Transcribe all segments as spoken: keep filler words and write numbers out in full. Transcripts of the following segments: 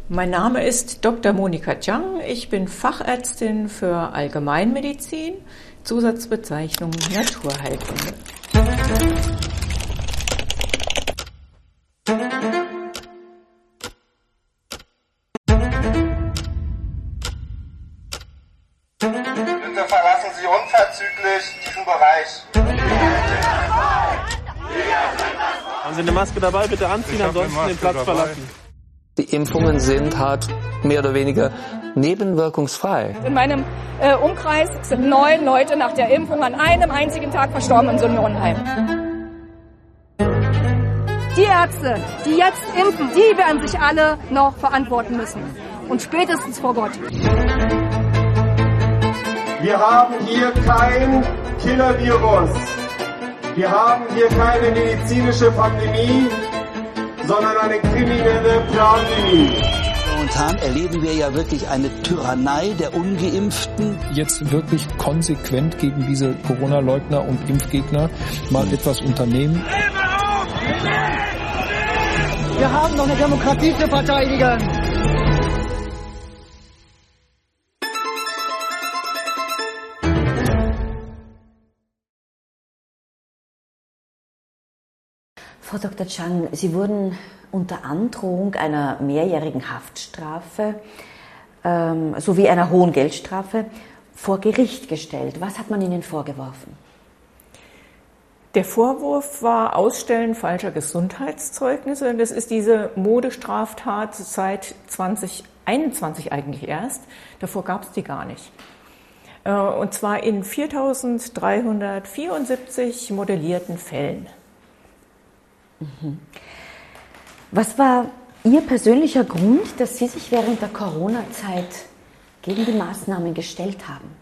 Mein Name ist Doktor Monika Zhang. Ich bin Fachärztin für Allgemeinmedizin, Zusatzbezeichnung Naturheilkunde. Bitte verlassen Sie unverzüglich diesen Bereich. Haben Sie eine Maske dabei? Bitte anziehen, ansonsten den Platz dabei verlassen. Die Impfungen sind halt mehr oder weniger nebenwirkungsfrei. In meinem äh, Umkreis sind neun Leute nach der Impfung an einem einzigen Tag verstorben im Seniorenheim. Die Ärzte, die jetzt impfen, die werden sich alle noch verantworten müssen. Und spätestens vor Gott. Wir haben hier kein Killer-Virus. Wir haben hier keine medizinische Pandemie, sondern eine kriminelle Pandemie. Momentan erleben wir ja wirklich eine Tyrannei der Ungeimpften. Jetzt wirklich konsequent gegen diese Corona-Leugner und Impfgegner mal etwas unternehmen. Wir haben noch eine Demokratie zu verteidigen. Frau Doktor Zhang, Sie wurden unter Androhung einer mehrjährigen Haftstrafe ähm, sowie einer hohen Geldstrafe vor Gericht gestellt. Was hat man Ihnen vorgeworfen? Der Vorwurf war Ausstellen falscher Gesundheitszeugnisse. Das ist diese Modestraftat seit zwanzig einundzwanzig eigentlich erst. Davor gab es die gar nicht. Und zwar in viertausenddreihundertvierundsiebzig modellierten Fällen. Was war Ihr persönlicher Grund, dass Sie sich während der Corona-Zeit gegen die Maßnahmen gestellt haben?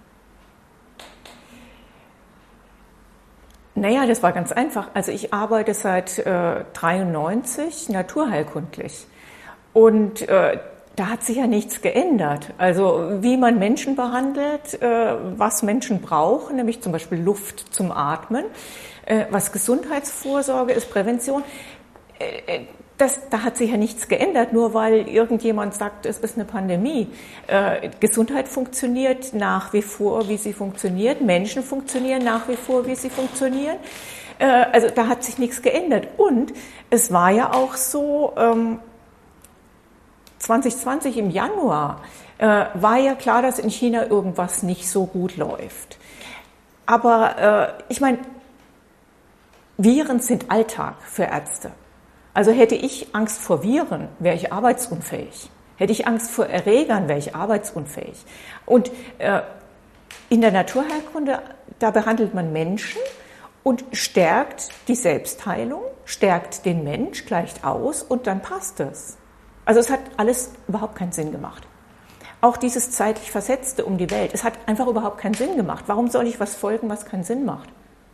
Naja, das war ganz einfach. Also ich arbeite seit äh, dreiundneunzig naturheilkundlich und äh, da hat sich ja nichts geändert. Also wie man Menschen behandelt, äh, was Menschen brauchen, nämlich zum Beispiel Luft zum Atmen. Was Gesundheitsvorsorge ist, Prävention, das, da hat sich ja nichts geändert, nur weil irgendjemand sagt, es ist eine Pandemie. Äh, Gesundheit funktioniert nach wie vor, wie sie funktioniert. Menschen funktionieren nach wie vor, wie sie funktionieren. Äh, also da hat sich nichts geändert. Und es war ja auch so, ähm, zwanzig zwanzig im Januar äh, war ja klar, dass in China irgendwas nicht so gut läuft. Aber äh, ich meine, Viren sind Alltag für Ärzte. Also hätte ich Angst vor Viren, wäre ich arbeitsunfähig. Hätte ich Angst vor Erregern, wäre ich arbeitsunfähig. Und äh, in der Naturheilkunde, da behandelt man Menschen und stärkt die Selbstheilung, stärkt den Mensch, gleicht aus und dann passt es. Also es hat alles überhaupt keinen Sinn gemacht. Auch dieses zeitlich Versetzte um die Welt, es hat einfach überhaupt keinen Sinn gemacht. Warum soll ich was folgen, was keinen Sinn macht?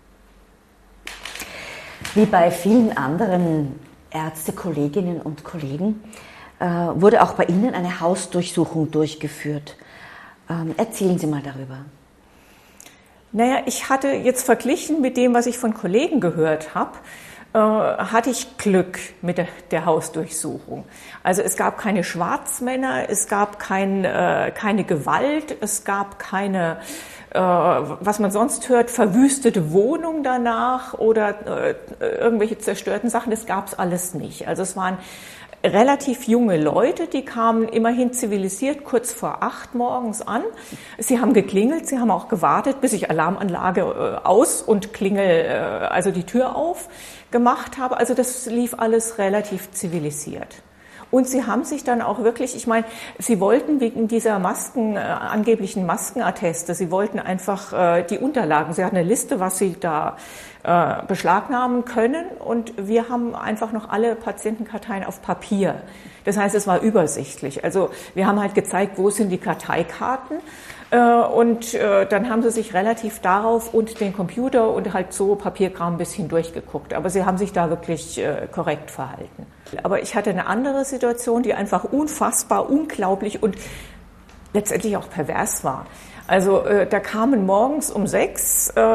Wie bei vielen anderen Ärztekolleginnen und Kollegen äh, wurde auch bei Ihnen eine Hausdurchsuchung durchgeführt. Ähm, erzählen Sie mal darüber. Naja, ich hatte jetzt verglichen mit dem, was ich von Kollegen gehört habe, äh, hatte ich Glück mit der, der Hausdurchsuchung. Also es gab keine Schwarzmänner, es gab kein, äh, keine Gewalt, es gab keine, äh, was man sonst hört, verwüstete Wohnung danach oder äh, irgendwelche zerstörten Sachen, das gab es alles nicht. Also es waren relativ junge Leute, die kamen immerhin zivilisiert kurz vor acht morgens an. Sie haben geklingelt, sie haben auch gewartet, bis ich Alarmanlage äh, aus und Klingel, äh, also die Tür auf gemacht habe. Also das lief alles relativ zivilisiert. Und sie haben sich dann auch wirklich, ich meine, sie wollten wegen dieser Masken, äh, angeblichen Maskenatteste, sie wollten einfach äh, die Unterlagen, sie hatten eine Liste, was sie da äh, beschlagnahmen können und wir haben einfach noch alle Patientenkarteien auf Papier. Das heißt, es war übersichtlich. Also wir haben halt gezeigt, wo sind die Karteikarten äh, und äh, dann haben sie sich relativ darauf und den Computer und halt so Papierkram ein bisschen durchgeguckt. Aber sie haben sich da wirklich äh, korrekt verhalten. Aber ich hatte eine andere Situation, die einfach unfassbar, unglaublich und letztendlich auch pervers war. Also äh, da kamen morgens um sechs, äh,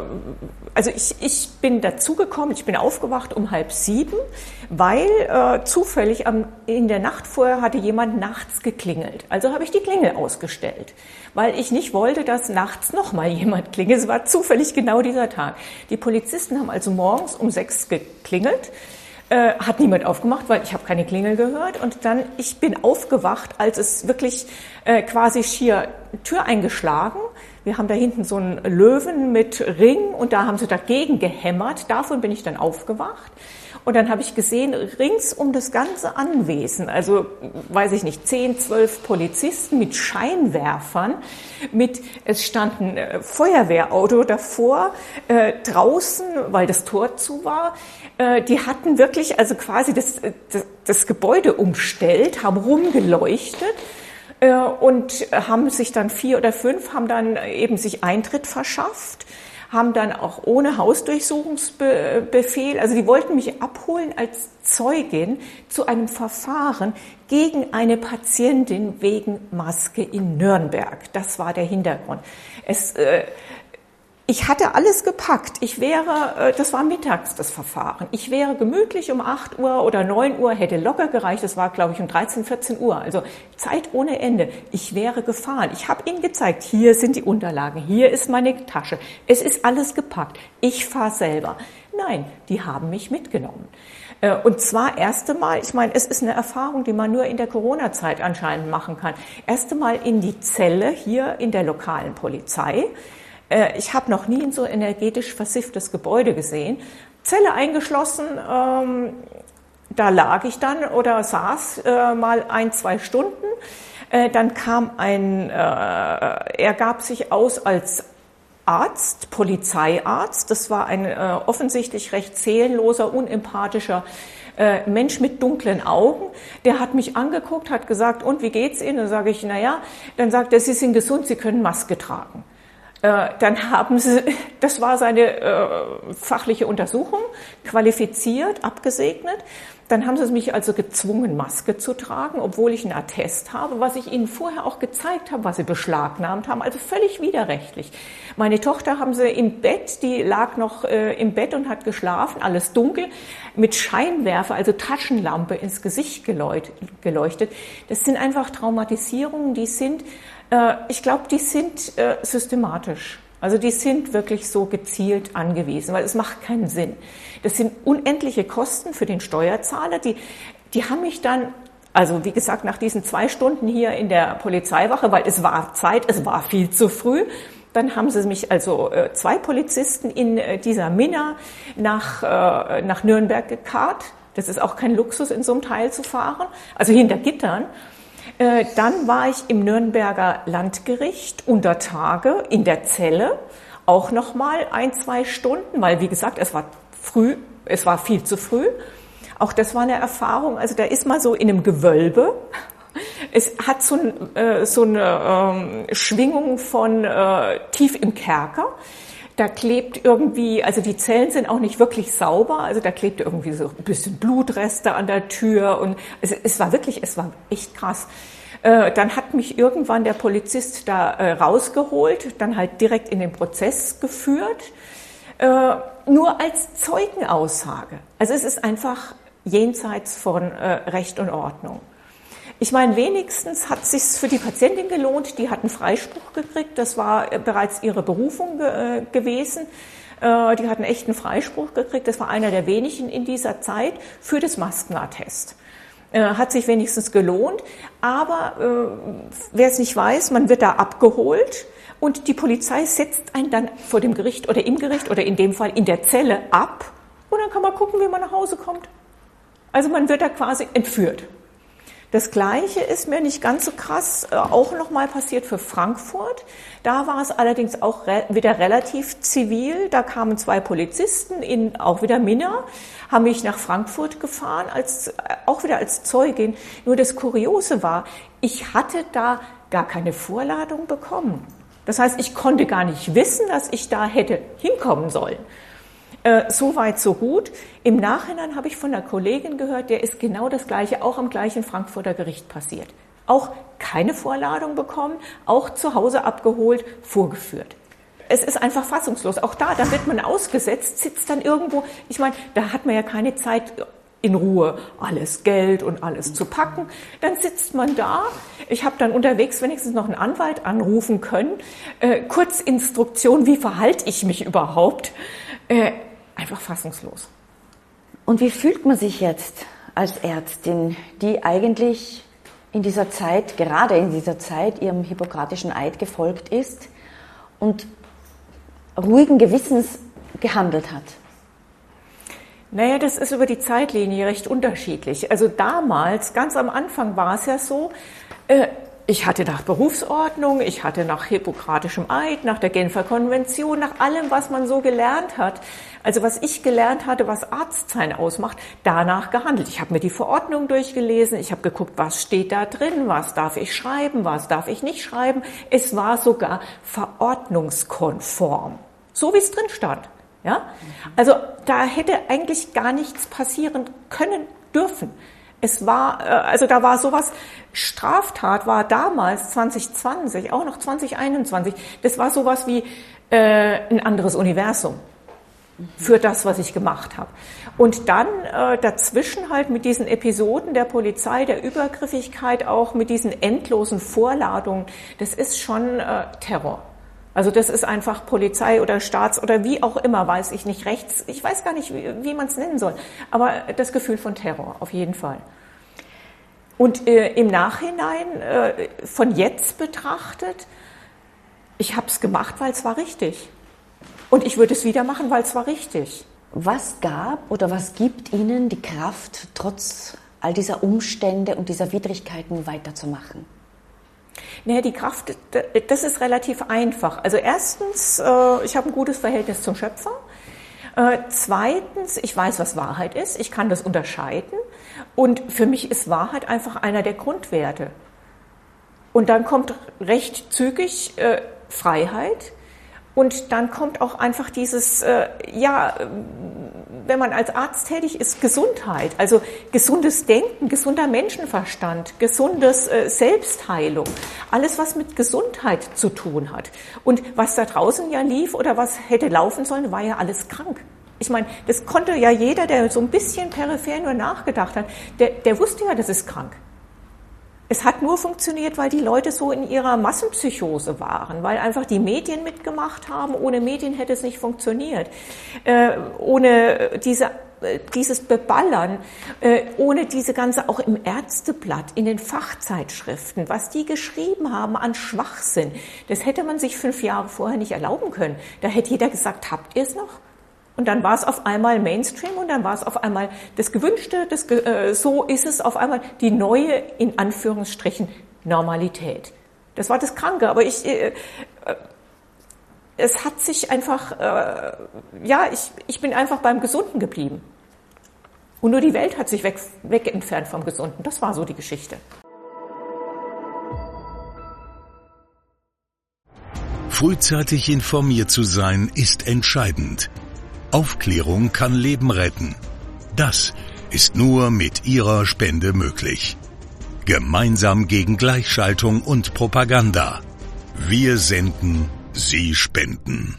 also ich, ich bin dazugekommen, ich bin aufgewacht um halb sieben, weil äh, zufällig am, in der Nacht vorher hatte jemand nachts geklingelt. Also habe ich die Klingel ausgestellt, weil ich nicht wollte, dass nachts nochmal jemand klingelt. Es war zufällig genau dieser Tag. Die Polizisten haben also morgens um sechs geklingelt. Äh, hat niemand aufgemacht, weil ich habe keine Klingel gehört. Und dann, ich bin aufgewacht, als es wirklich äh, quasi schier Tür eingeschlagen. Wir haben da hinten so einen Löwen mit Ring und da haben sie dagegen gehämmert. Davon bin ich dann aufgewacht. Und dann habe ich gesehen, rings um das ganze Anwesen, also weiß ich nicht, zehn, zwölf Polizisten mit Scheinwerfern, mit, es stand ein äh, Feuerwehrauto davor, äh, draußen, weil das Tor zu war. Äh, die hatten wirklich also quasi das, das, das Gebäude umstellt, haben rumgeleuchtet. Äh, und haben sich dann vier oder fünf, haben dann eben sich Eintritt verschafft, haben dann auch ohne Hausdurchsuchungsbefehl, also die wollten mich abholen als Zeugin zu einem Verfahren gegen eine Patientin wegen Maske in Nürnberg. Das war der Hintergrund. Es, äh, Ich hatte alles gepackt. Ich wäre, das war mittags das Verfahren. Ich wäre gemütlich um acht Uhr oder neun Uhr, hätte locker gereicht. Das war, glaube ich, um dreizehn, vierzehn Uhr. Also Zeit ohne Ende. Ich wäre gefahren. Ich habe ihnen gezeigt, hier sind die Unterlagen, hier ist meine Tasche. Es ist alles gepackt. Ich fahre selber. Nein, die haben mich mitgenommen. Und zwar erste Mal, ich meine, es ist eine Erfahrung, die man nur in der Corona-Zeit anscheinend machen kann. Erste Mal in die Zelle hier in der lokalen Polizei. Ich habe noch nie ein so energetisch versifftes Gebäude gesehen. Zelle eingeschlossen, ähm, da lag ich dann oder saß äh, mal ein, zwei Stunden. Äh, dann kam ein, äh, er gab sich aus als Arzt, Polizeiarzt. Das war ein äh, offensichtlich recht seelenloser, unempathischer äh, Mensch mit dunklen Augen. Der hat mich angeguckt, hat gesagt, und wie geht's Ihnen? Dann sage ich, na ja. Dann sagt er, Sie sind gesund, Sie können Maske tragen. Dann haben sie, das war seine äh, fachliche Untersuchung, qualifiziert, abgesegnet. Dann haben sie mich also gezwungen, Maske zu tragen, obwohl ich einen Attest habe, was ich ihnen vorher auch gezeigt habe, was sie beschlagnahmt haben, also völlig widerrechtlich. Meine Tochter haben sie im Bett, die lag noch äh, im Bett und hat geschlafen, alles dunkel, mit Scheinwerfer, also Taschenlampe ins Gesicht geleuchtet. Das sind einfach Traumatisierungen, die sind, äh, ich glaube, die sind äh, systematisch. Also die sind wirklich so gezielt angewiesen, weil es macht keinen Sinn. Das sind unendliche Kosten für den Steuerzahler. Die, die haben mich dann, also wie gesagt, nach diesen zwei Stunden hier in der Polizeiwache, weil es war Zeit, es war viel zu früh, dann haben sie mich also äh, zwei Polizisten in äh, dieser Minna nach, äh, nach Nürnberg gekarrt. Das ist auch kein Luxus, in so einem Teil zu fahren, also hinter Gittern. Äh, dann war ich im Nürnberger Landgericht unter Tage in der Zelle, auch nochmal ein, zwei Stunden, weil wie gesagt, es war früh, es war viel zu früh. Auch das war eine Erfahrung, also da ist man so in einem Gewölbe. Es hat so, ein, äh, so eine ähm, Schwingung von äh, tief im Kerker. Da klebt irgendwie, also die Zellen sind auch nicht wirklich sauber, also da klebt irgendwie so ein bisschen Blutreste an der Tür und es, es war wirklich, es war echt krass. Äh, dann hat mich irgendwann der Polizist da äh, rausgeholt, dann halt direkt in den Prozess geführt, äh, nur als Zeugenaussage. Also es ist einfach jenseits von äh, Recht und Ordnung. Ich meine, wenigstens hat es sich für die Patientin gelohnt, die hat einen Freispruch gekriegt, das war bereits ihre Berufung ge- äh, gewesen. Äh, die hat einen echten Freispruch gekriegt, das war einer der wenigen in dieser Zeit für das Maskenattest. Äh, hat sich wenigstens gelohnt, aber äh, wer es nicht weiß, man wird da abgeholt und die Polizei setzt einen dann vor dem Gericht oder im Gericht oder in dem Fall in der Zelle ab und dann kann man gucken, wie man nach Hause kommt. Also man wird da quasi entführt. Das Gleiche ist mir nicht ganz so krass äh, auch nochmal passiert für Frankfurt. Da war es allerdings auch re- wieder relativ zivil. Da kamen zwei Polizisten, in, auch wieder Minna, haben mich nach Frankfurt gefahren, als, äh, auch wieder als Zeugin. Nur das Kuriose war, ich hatte da gar keine Vorladung bekommen. Das heißt, ich konnte gar nicht wissen, dass ich da hätte hinkommen sollen. Äh, so weit, so gut. Im Nachhinein habe ich von einer Kollegin gehört, der ist genau das Gleiche, auch am gleichen Frankfurter Gericht passiert. auch keine Vorladung bekommen, auch zu Hause abgeholt, vorgeführt. Es ist einfach fassungslos. Auch da, da wird man ausgesetzt, sitzt dann irgendwo. Ich meine, da hat man ja keine Zeit, in Ruhe alles Geld und alles zu packen. Dann sitzt man da. Ich habe dann unterwegs wenigstens noch einen Anwalt anrufen können. Äh, Kurzinstruktion, wie verhalte ich mich überhaupt? Äh, einfach fassungslos. Und wie fühlt man sich jetzt als Ärztin, die eigentlich in dieser Zeit, gerade in dieser Zeit, ihrem hippokratischen Eid gefolgt ist und ruhigen Gewissens gehandelt hat? Naja, das ist über die Zeitlinie recht unterschiedlich. Also damals, ganz am Anfang war es ja so, äh, ich hatte nach Berufsordnung, ich hatte nach hippokratischem Eid, nach der Genfer Konvention, nach allem, was man so gelernt hat, also was ich gelernt hatte, was Arztsein ausmacht, danach gehandelt. Ich habe mir die Verordnung durchgelesen, ich habe geguckt, was steht da drin, was darf ich schreiben, was darf ich nicht schreiben. Es war sogar verordnungskonform, so wie es drin stand. Ja? Also da hätte eigentlich gar nichts passieren können dürfen. Es war, also da war sowas, Straftat war damals zwanzig zwanzig, auch noch zwanzig einundzwanzig, das war sowas wie äh, ein anderes Universum für das, was ich gemacht habe. Und dann äh, dazwischen halt mit diesen Episoden der Polizei, der Übergriffigkeit, auch mit diesen endlosen Vorladungen, das ist schon äh, Terror. Also das ist einfach Polizei oder Staats- oder wie auch immer, weiß ich nicht, rechts, ich weiß gar nicht, wie, wie man es nennen soll, aber das Gefühl von Terror, auf jeden Fall. Und äh, im Nachhinein, äh, von jetzt betrachtet, ich habe es gemacht, weil es war richtig. Und ich würde es wieder machen, weil es war richtig. Was gab oder was gibt Ihnen die Kraft, trotz all dieser Umstände und dieser Widrigkeiten weiterzumachen? Naja, die Kraft, das ist relativ einfach. Also erstens, ich habe ein gutes Verhältnis zum Schöpfer. Zweitens, ich weiß, was Wahrheit ist. Ich kann das unterscheiden. Und für mich ist Wahrheit einfach einer der Grundwerte. Und dann kommt recht zügig Freiheit. Und dann kommt auch einfach dieses, äh, ja, wenn man als Arzt tätig ist, Gesundheit, also gesundes Denken, gesunder Menschenverstand, gesundes äh, Selbstheilung, alles, was mit Gesundheit zu tun hat. Und was da draußen ja lief oder was hätte laufen sollen, war ja alles krank. Ich meine, das konnte ja jeder, der so ein bisschen peripher nur nachgedacht hat, der, der wusste ja, das ist krank. Es hat nur funktioniert, weil die Leute so in ihrer Massenpsychose waren, weil einfach die Medien mitgemacht haben. Ohne Medien hätte es nicht funktioniert. Äh, ohne diese, äh, dieses Beballern, äh, ohne diese ganze, auch im Ärzteblatt, in den Fachzeitschriften, was die geschrieben haben an Schwachsinn, das hätte man sich fünf Jahre vorher nicht erlauben können. Da hätte jeder gesagt, habt ihr es noch? Und dann war es auf einmal Mainstream und dann war es auf einmal das Gewünschte, das, äh, so ist es auf einmal die neue, in Anführungsstrichen, Normalität. Das war das Kranke, aber ich, äh, äh, es hat sich einfach, äh, ja, ich, ich bin einfach beim Gesunden geblieben. Und nur die Welt hat sich weg, weg entfernt vom Gesunden. Das war so die Geschichte. Frühzeitig informiert zu sein, ist entscheidend. Aufklärung kann Leben retten. Das ist nur mit Ihrer Spende möglich. Gemeinsam gegen Gleichschaltung und Propaganda. Wir senden, Sie spenden.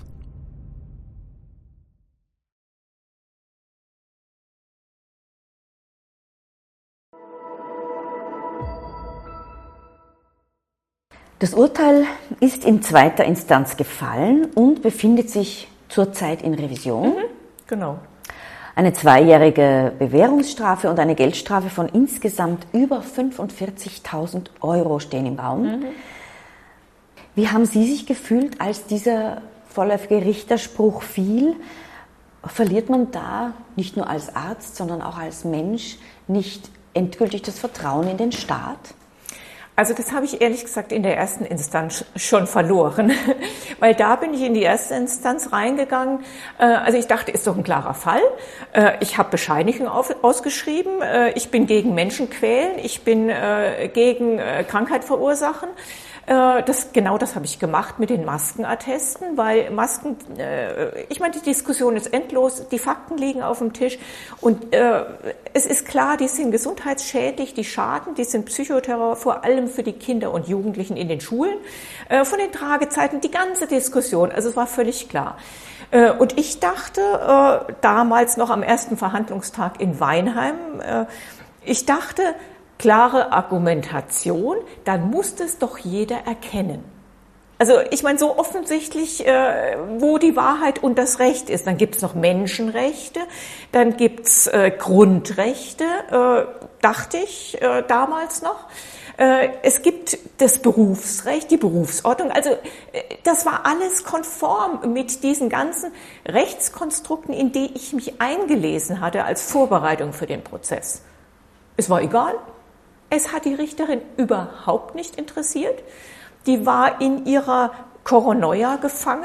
Das Urteil ist in zweiter Instanz gefallen und befindet sich zurzeit in Revision. Mhm, genau. Eine zweijährige Bewährungsstrafe und eine Geldstrafe von insgesamt über fünfundvierzigtausend Euro stehen im Raum. Mhm. Wie haben Sie sich gefühlt, als dieser vorläufige Richterspruch fiel? Verliert man da nicht nur als Arzt, sondern auch als Mensch nicht endgültig das Vertrauen in den Staat? Also das habe ich ehrlich gesagt in der ersten Instanz schon verloren, weil da bin ich in die erste Instanz reingegangen. Also ich dachte, ist doch ein klarer Fall. Ich habe Bescheinigung ausgeschrieben, ich bin gegen Menschenquälen, ich bin gegen Krankheit verursachen. Äh, das, genau das habe ich gemacht mit den Maskenattesten, weil Masken, äh, ich meine, die Diskussion ist endlos, die Fakten liegen auf dem Tisch und äh, es ist klar, die sind gesundheitsschädlich, die schaden, die sind Psychoterror, vor allem für die Kinder und Jugendlichen in den Schulen. Äh, von den Tragezeiten, die ganze Diskussion, also es war völlig klar. Äh, und ich dachte äh, damals noch am ersten Verhandlungstag in Weinheim, äh, ich dachte, klare Argumentation, dann muss es doch jeder erkennen. Also ich meine, so offensichtlich, äh, wo die Wahrheit und das Recht ist. Dann gibt es noch Menschenrechte, dann gibt es äh, Grundrechte, äh, dachte ich äh, damals noch. Äh, es gibt das Berufsrecht, die Berufsordnung. Also äh, das war alles konform mit diesen ganzen Rechtskonstrukten, in die ich mich eingelesen hatte als Vorbereitung für den Prozess. Es war egal. Es hat die Richterin überhaupt nicht interessiert. Die war in ihrer Koronoia gefangen.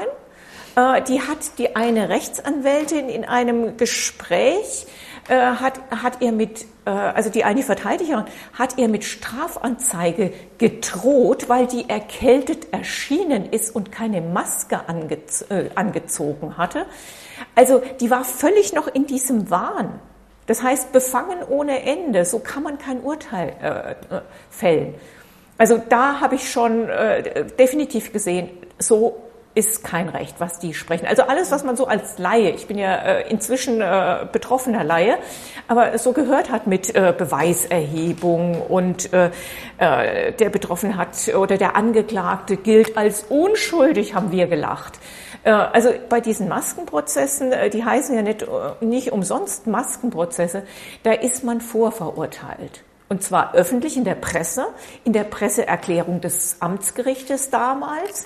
Die hat die eine Rechtsanwältin in einem Gespräch, hat, hat ihr mit, also die eine Verteidigerin, hat ihr mit Strafanzeige gedroht, weil die erkältet erschienen ist und keine Maske angez- äh, angezogen hatte. Also die war völlig noch in diesem Wahn. Das heißt, befangen ohne Ende, so kann man kein Urteil äh, fällen. Also da habe ich schon äh, definitiv gesehen, so ist kein Recht, was die sprechen. Also alles, was man so als Laie, ich bin ja äh, inzwischen äh, betroffener Laie, aber so gehört hat mit äh, Beweiserhebung und äh, äh, der Betroffene hat oder der Angeklagte gilt als unschuldig, haben wir gelacht. Also bei diesen Maskenprozessen, die heißen ja nicht, nicht umsonst Maskenprozesse, da ist man vorverurteilt. Und zwar öffentlich in der Presse, in der Presseerklärung des Amtsgerichtes damals,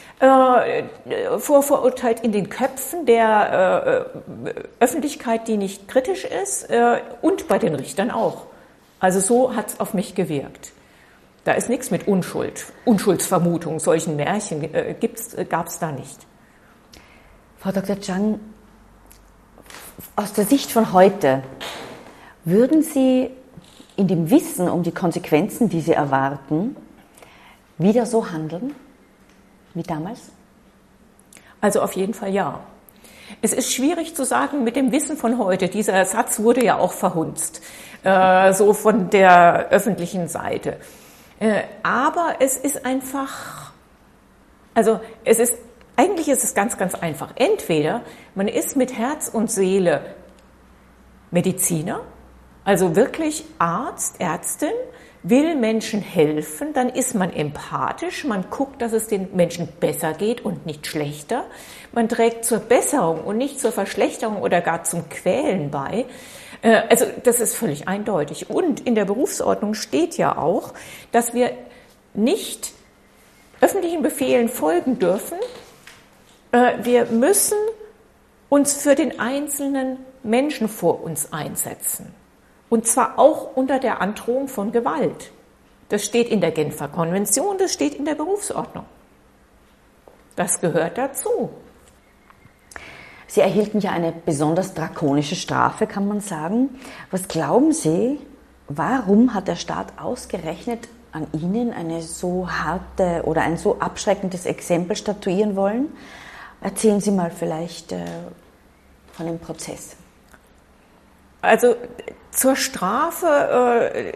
äh, vorverurteilt in den Köpfen der äh, Öffentlichkeit, die nicht kritisch ist, äh, und bei den Richtern auch. Also so hat es auf mich gewirkt. Da ist nichts mit Unschuld, Unschuldsvermutung, solchen Märchen äh, gab es da nicht. Frau Doktor Zhang, aus der Sicht von heute, würden Sie in dem Wissen um die Konsequenzen, die Sie erwarten, wieder so handeln wie damals? Also auf jeden Fall ja. Es ist schwierig zu sagen mit dem Wissen von heute. Dieser Satz wurde ja auch verhunzt, äh, so von der öffentlichen Seite. Äh, aber es ist einfach, also es ist Eigentlich ist es ganz, ganz einfach. Entweder man ist mit Herz und Seele Mediziner, also wirklich Arzt, Ärztin, will Menschen helfen, dann ist man empathisch, man guckt, dass es den Menschen besser geht und nicht schlechter. Man trägt zur Besserung und nicht zur Verschlechterung oder gar zum Quälen bei. Also das ist völlig eindeutig. Und in der Berufsordnung steht ja auch, dass wir nicht öffentlichen Befehlen folgen dürfen. Wir müssen uns für den einzelnen Menschen vor uns einsetzen. Und zwar auch unter der Androhung von Gewalt. Das steht in der Genfer Konvention, das steht in der Berufsordnung. Das gehört dazu. Sie erhielten ja eine besonders drakonische Strafe, kann man sagen. Was glauben Sie, warum hat der Staat ausgerechnet an Ihnen eine so harte oder ein so abschreckendes Exempel statuieren wollen? Erzählen Sie mal vielleicht äh, von dem Prozess. Also zur Strafe, äh,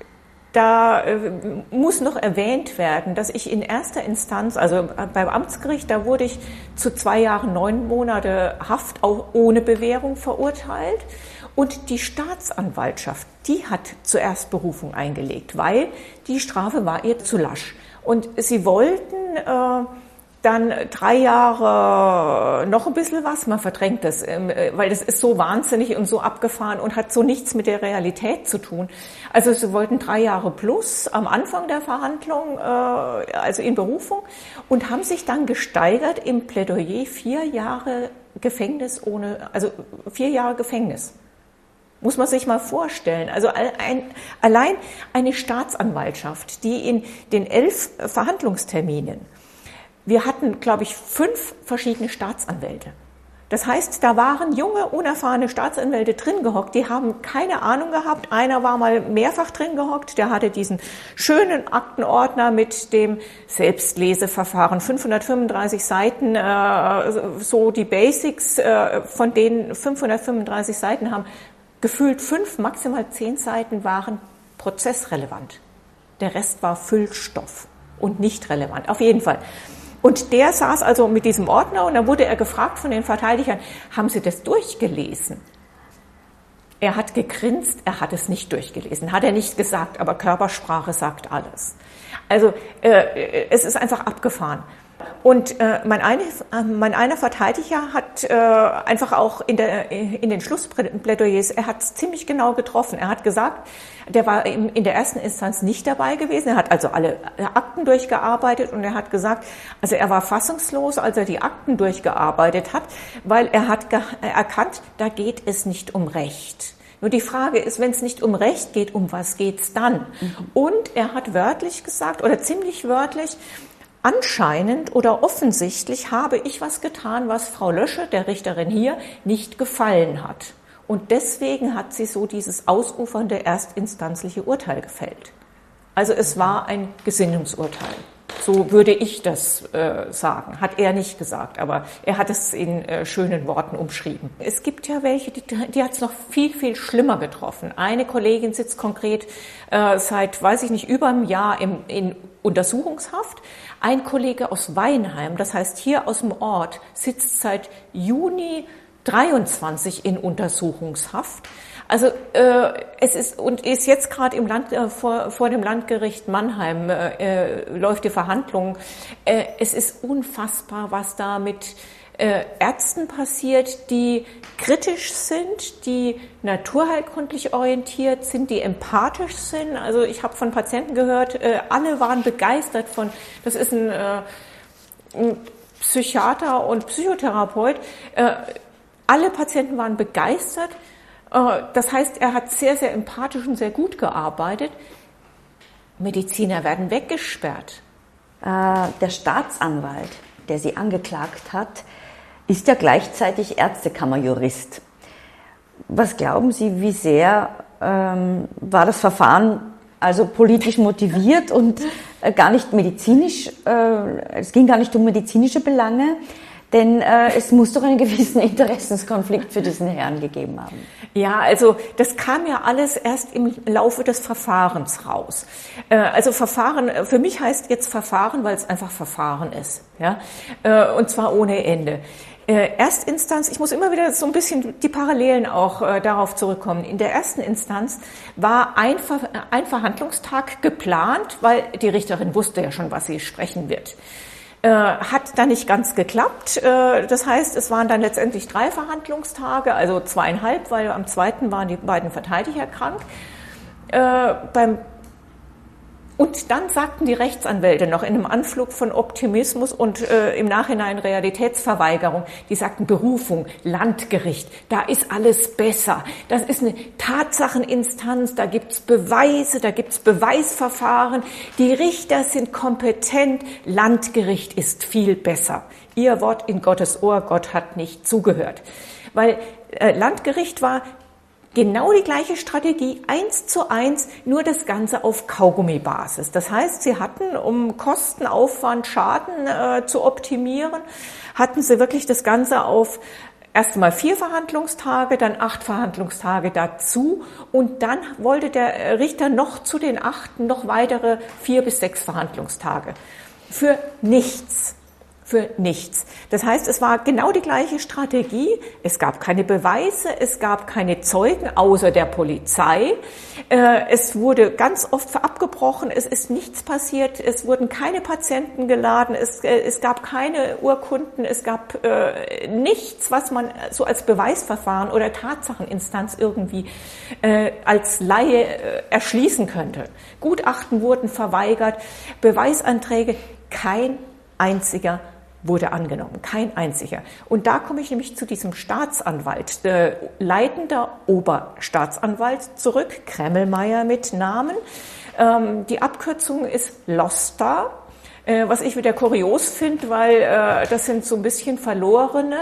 da äh, muss noch erwähnt werden, dass ich in erster Instanz, also beim Amtsgericht, da wurde ich zu zwei Jahren, neun Monate Haft auch ohne Bewährung verurteilt. Und die Staatsanwaltschaft, die hat zuerst Berufung eingelegt, weil die Strafe war ihr zu lasch. Und sie wollten äh, dann drei Jahre noch ein bisschen was, man verdrängt das, weil das ist so wahnsinnig und so abgefahren und hat so nichts mit der Realität zu tun. Also sie wollten drei Jahre plus am Anfang der Verhandlung, also in Berufung, und haben sich dann gesteigert im Plädoyer vier Jahre Gefängnis ohne, also vier Jahre Gefängnis. Muss man sich mal vorstellen. Also ein, allein eine Staatsanwaltschaft, die in den elf Verhandlungsterminen, wir hatten, glaube ich, fünf verschiedene Staatsanwälte. Das heißt, da waren junge, unerfahrene Staatsanwälte drin gehockt, die haben keine Ahnung gehabt. Einer war mal mehrfach drin gehockt, der hatte diesen schönen Aktenordner mit dem Selbstleseverfahren, fünfhundertfünfunddreißig Seiten, äh, so die Basics, äh, von denen fünfhundertfünfunddreißig Seiten haben, gefühlt fünf, maximal zehn Seiten waren prozessrelevant. Der Rest war Füllstoff und nicht relevant, auf jeden Fall. Und der saß also mit diesem Ordner und dann wurde er gefragt von den Verteidigern, haben Sie das durchgelesen? Er hat gegrinst, er hat es nicht durchgelesen, hat er nicht gesagt, aber Körpersprache sagt alles. Also äh, es ist einfach abgefahren. Und äh, mein, eine, äh, mein einer Verteidiger hat äh, einfach auch in, der, in den Schlussplädoyers, er hat es ziemlich genau getroffen. Er hat gesagt, der war in, in der ersten Instanz nicht dabei gewesen. Er hat also alle Akten durchgearbeitet und er hat gesagt, also er war fassungslos, als er die Akten durchgearbeitet hat, weil er hat ge- erkannt, da geht es nicht um Recht. Nur die Frage ist, wenn es nicht um Recht geht, um was geht's dann? Mhm. Und er hat wörtlich gesagt, oder ziemlich wörtlich, anscheinend oder offensichtlich habe ich was getan, was Frau Lösche, der Richterin hier, nicht gefallen hat. Und deswegen hat sie so dieses ausufernde erstinstanzliche Urteil gefällt. Also es war ein Gesinnungsurteil. So würde ich das äh, sagen. Hat er nicht gesagt, aber er hat es in äh, schönen Worten umschrieben. Es gibt ja welche, die, die hat es noch viel, viel schlimmer getroffen. Eine Kollegin sitzt konkret äh, seit, weiß ich nicht, über einem Jahr im, in Untersuchungshaft. Ein Kollege aus Weinheim, das heißt hier aus dem Ort, sitzt seit Juni dreiundzwanzig in Untersuchungshaft. Also äh, es ist und ist jetzt gerade im Land äh, vor, vor dem Landgericht Mannheim äh, läuft die Verhandlung. Äh, es ist unfassbar, was da mit äh, Ärzten passiert, die kritisch sind, die naturheilkundlich orientiert sind, die empathisch sind. Also ich habe von Patienten gehört, äh, alle waren begeistert von. Das ist ein, äh, ein Psychiater und Psychotherapeut. Äh, alle Patienten waren begeistert. Das heißt, er hat sehr, sehr empathisch und sehr gut gearbeitet. Mediziner werden weggesperrt. Der Staatsanwalt, der sie angeklagt hat, ist ja gleichzeitig Ärztekammerjurist. Was glauben Sie, wie sehr ähm, war das Verfahren also politisch motiviert und äh, gar nicht medizinisch, äh, es ging gar nicht um medizinische Belange? Denn äh, es muss doch einen gewissen Interessenskonflikt für diesen Herrn gegeben haben. Ja, also das kam ja alles erst im Laufe des Verfahrens raus. Äh, also Verfahren, für mich heißt jetzt Verfahren, weil es einfach Verfahren ist, ja, äh, und zwar ohne Ende. Äh, Erstinstanz, ich muss immer wieder so ein bisschen die Parallelen auch äh, darauf zurückkommen. In der ersten Instanz war ein, Ver- ein Verhandlungstag geplant, weil die Richterin wusste ja schon, was sie sprechen wird. Äh, hat dann nicht ganz geklappt. Äh, das heißt, es waren dann letztendlich drei Verhandlungstage, also zweieinhalb, weil am zweiten waren die beiden Verteidiger krank. Äh, beim Und dann sagten die Rechtsanwälte noch in einem Anflug von Optimismus und äh, im Nachhinein Realitätsverweigerung, die sagten Berufung, Landgericht, da ist alles besser. Das ist eine Tatsacheninstanz, da gibt's Beweise, da gibt's Beweisverfahren. Die Richter sind kompetent, Landgericht ist viel besser. Ihr Wort in Gottes Ohr, Gott hat nicht zugehört. Weil äh, Landgericht war genau die gleiche Strategie, eins zu eins, nur das Ganze auf Kaugummi-Basis. Das heißt, sie hatten, um Kosten, Aufwand, Schaden äh, zu optimieren, hatten sie wirklich das Ganze auf erst einmal vier Verhandlungstage, dann acht Verhandlungstage dazu und dann wollte der Richter noch zu den achten noch weitere vier bis sechs Verhandlungstage. Für nichts. Für nichts. Das heißt, es war genau die gleiche Strategie. Es gab keine Beweise, es gab keine Zeugen außer der Polizei. Es wurde ganz oft abgebrochen, es ist nichts passiert, es wurden keine Patienten geladen, es, es gab keine Urkunden, es gab äh, nichts, was man so als Beweisverfahren oder Tatsacheninstanz irgendwie äh, als Laie äh, erschließen könnte. Gutachten wurden verweigert, Beweisanträge, kein einziger wurde angenommen, kein einziger. Und da komme ich nämlich zu diesem Staatsanwalt, äh, leitender Oberstaatsanwalt zurück, Kremmelmeier mit Namen. Ähm, die Abkürzung ist LOSTA, äh, was ich wieder kurios finde, weil äh, das sind so ein bisschen verlorene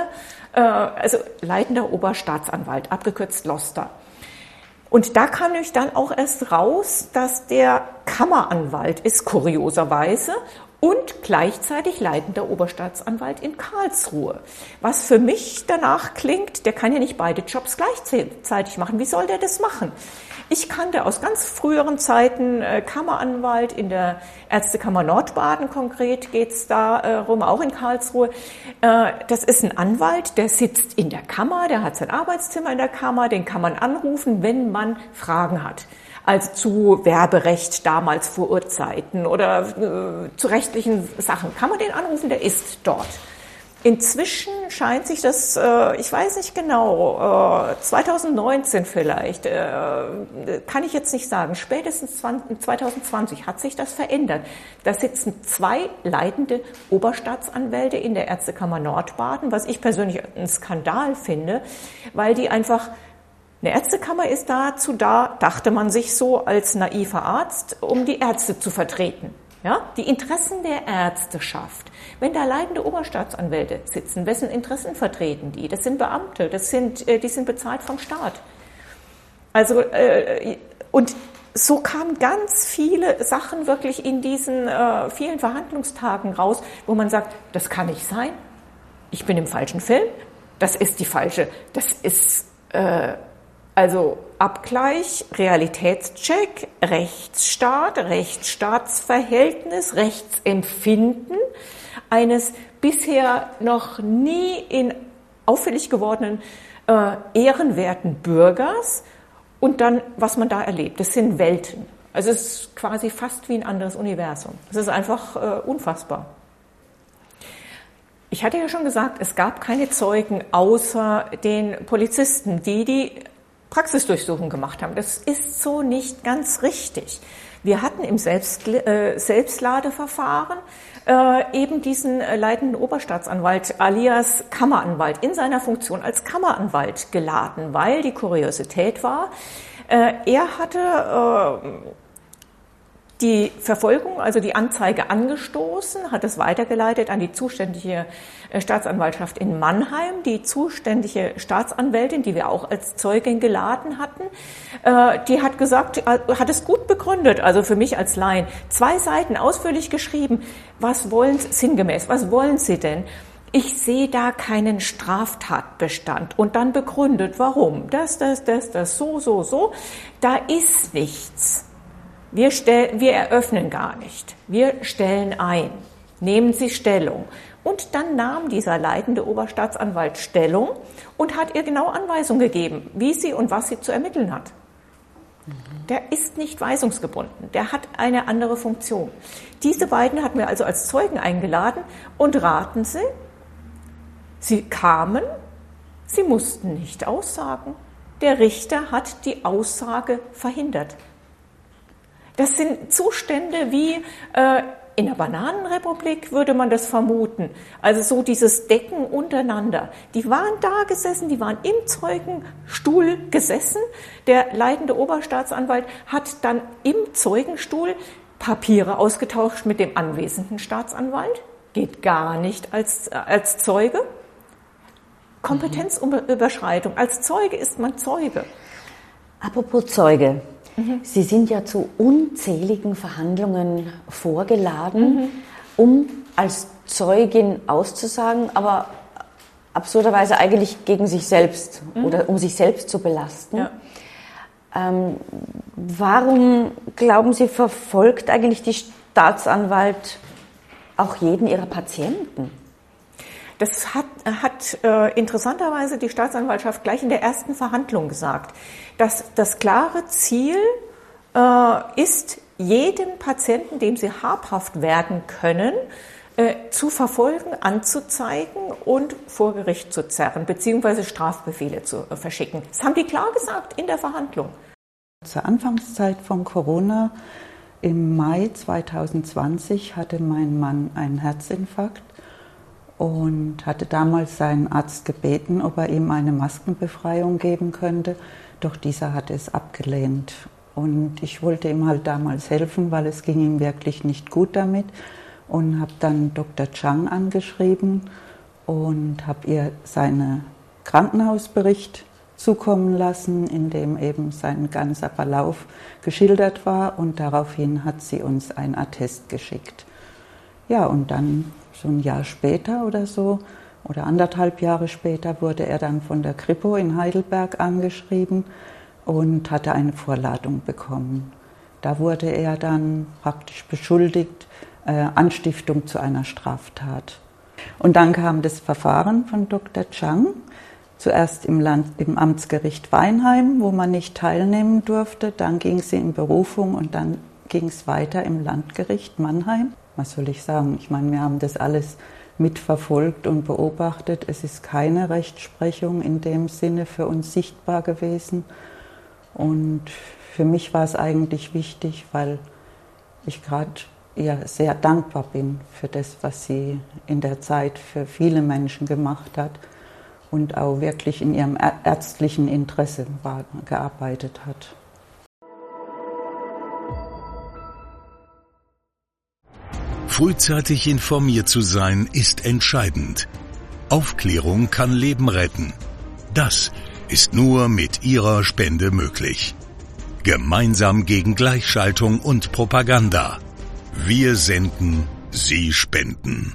äh, also leitender Oberstaatsanwalt, abgekürzt Loster. Und da kam nämlich dann auch erst raus, dass der Kammeranwalt ist, kurioserweise, und gleichzeitig leitender Oberstaatsanwalt in Karlsruhe. Was für mich danach klingt, der kann ja nicht beide Jobs gleichzeitig machen. Wie soll der das machen? Ich kannte aus ganz früheren Zeiten äh, Kammeranwalt in der Ärztekammer Nordbaden, konkret geht's da äh, rum, auch in Karlsruhe. Äh, das ist ein Anwalt, der sitzt in der Kammer, der hat sein Arbeitszimmer in der Kammer, den kann man anrufen, wenn man Fragen hat. Also zu Werberecht damals vor Urzeiten oder äh, zu rechtlichen Sachen. Kann man den anrufen, der ist dort. Inzwischen scheint sich das, äh, ich weiß nicht genau, äh, zwanzig neunzehn vielleicht, äh, kann ich jetzt nicht sagen, spätestens zwanzig zwanzig hat sich das verändert. Da sitzen zwei leitende Oberstaatsanwälte in der Ärztekammer Nordbaden, was ich persönlich einen Skandal finde, weil die einfach... Eine Ärztekammer ist dazu da, dachte man sich so als naiver Arzt, um die Ärzte zu vertreten. Ja? Die Interessen der Ärzteschaft. Wenn da leitende Oberstaatsanwälte sitzen, wessen Interessen vertreten die? Das sind Beamte, das sind, die sind bezahlt vom Staat. Also, äh, und so kamen ganz viele Sachen wirklich in diesen äh, vielen Verhandlungstagen raus, wo man sagt, das kann nicht sein, ich bin im falschen Film, das ist die falsche, das ist... Äh, Also Abgleich, Realitätscheck, Rechtsstaat, Rechtsstaatsverhältnis, Rechtsempfinden eines bisher noch nie in auffällig gewordenen äh, ehrenwerten Bürgers und dann, was man da erlebt. Das sind Welten. Also es ist quasi fast wie ein anderes Universum. Es ist einfach äh, unfassbar. Ich hatte ja schon gesagt, es gab keine Zeugen außer den Polizisten, die die Praxisdurchsuchung gemacht haben. Das ist so nicht ganz richtig. Wir hatten im Selbst, äh, Selbstladeverfahren äh, eben diesen äh, leitenden Oberstaatsanwalt alias Kammeranwalt in seiner Funktion als Kammeranwalt geladen, weil die Kuriosität war, äh, er hatte äh, die Verfolgung, also die Anzeige angestoßen, hat es weitergeleitet an die zuständige Staatsanwaltschaft in Mannheim. Die zuständige Staatsanwältin, die wir auch als Zeugin geladen hatten, die hat gesagt, hat es gut begründet, also für mich als Laien, zwei Seiten ausführlich geschrieben, was wollen Sie, sinngemäß, was wollen Sie denn? Ich sehe da keinen Straftatbestand und dann begründet, warum, das, das, das, das, so, so, so, da ist nichts. Wir, stell, wir eröffnen gar nicht. Wir stellen ein. Nehmen Sie Stellung. Und dann nahm dieser leitende Oberstaatsanwalt Stellung und hat ihr genau Anweisungen gegeben, wie sie und was sie zu ermitteln hat. Mhm. Der ist nicht weisungsgebunden. Der hat eine andere Funktion. Diese beiden hatten wir also als Zeugen eingeladen und raten Sie, sie kamen, sie mussten nicht aussagen. Der Richter hat die Aussage verhindert. Das sind Zustände wie äh, in der Bananenrepublik würde man das vermuten. Also so dieses Decken untereinander. Die waren da gesessen, die waren im Zeugenstuhl gesessen. Der leitende Oberstaatsanwalt hat dann im Zeugenstuhl Papiere ausgetauscht mit dem anwesenden Staatsanwalt. Geht gar nicht als, als Zeuge. Kompetenzüberschreitung. Als Zeuge ist man Zeuge. Apropos Zeuge. Sie sind ja zu unzähligen Verhandlungen vorgeladen, mhm. um als Zeugin auszusagen, aber absurderweise eigentlich gegen sich selbst mhm. oder um sich selbst zu belasten. Ja. Ähm, warum, glauben Sie, verfolgt eigentlich die Staatsanwalt auch jeden ihrer Patienten? Das hat, hat äh, interessanterweise die Staatsanwaltschaft gleich in der ersten Verhandlung gesagt, dass das klare Ziel äh, ist, jeden Patienten, dem sie habhaft werden können, äh, zu verfolgen, anzuzeigen und vor Gericht zu zerren, beziehungsweise Strafbefehle zu äh, verschicken. Das haben die klar gesagt in der Verhandlung. Zur Anfangszeit von Corona im Mai zwanzig zwanzig hatte mein Mann einen Herzinfarkt und hatte damals seinen Arzt gebeten, ob er ihm eine Maskenbefreiung geben könnte, doch dieser hatte es abgelehnt. Und ich wollte ihm halt damals helfen, weil es ging ihm wirklich nicht gut damit und habe dann Doktor Chang angeschrieben und habe ihr seinen Krankenhausbericht zukommen lassen, in dem eben sein ganzer Verlauf geschildert war, und daraufhin hat sie uns ein Attest geschickt. Ja, und dann so ein Jahr später oder so, oder anderthalb Jahre später, wurde er dann von der Kripo in Heidelberg angeschrieben und hatte eine Vorladung bekommen. Da wurde er dann praktisch beschuldigt, äh, Anstiftung zu einer Straftat. Und dann kam das Verfahren von Doktor Chang, zuerst im, Land, im Amtsgericht Weinheim, wo man nicht teilnehmen durfte. Dann ging sie in Berufung und dann ging es weiter im Landgericht Mannheim. Was soll ich sagen? Ich meine, wir haben das alles mitverfolgt und beobachtet. Es ist keine Rechtsprechung in dem Sinne für uns sichtbar gewesen. Und für mich war es eigentlich wichtig, weil ich gerade ihr sehr dankbar bin für das, was sie in der Zeit für viele Menschen gemacht hat und auch wirklich in ihrem ärztlichen Interesse war, gearbeitet hat. Frühzeitig informiert zu sein, ist entscheidend. Aufklärung kann Leben retten. Das ist nur mit Ihrer Spende möglich. Gemeinsam gegen Gleichschaltung und Propaganda. Wir senden, Sie spenden.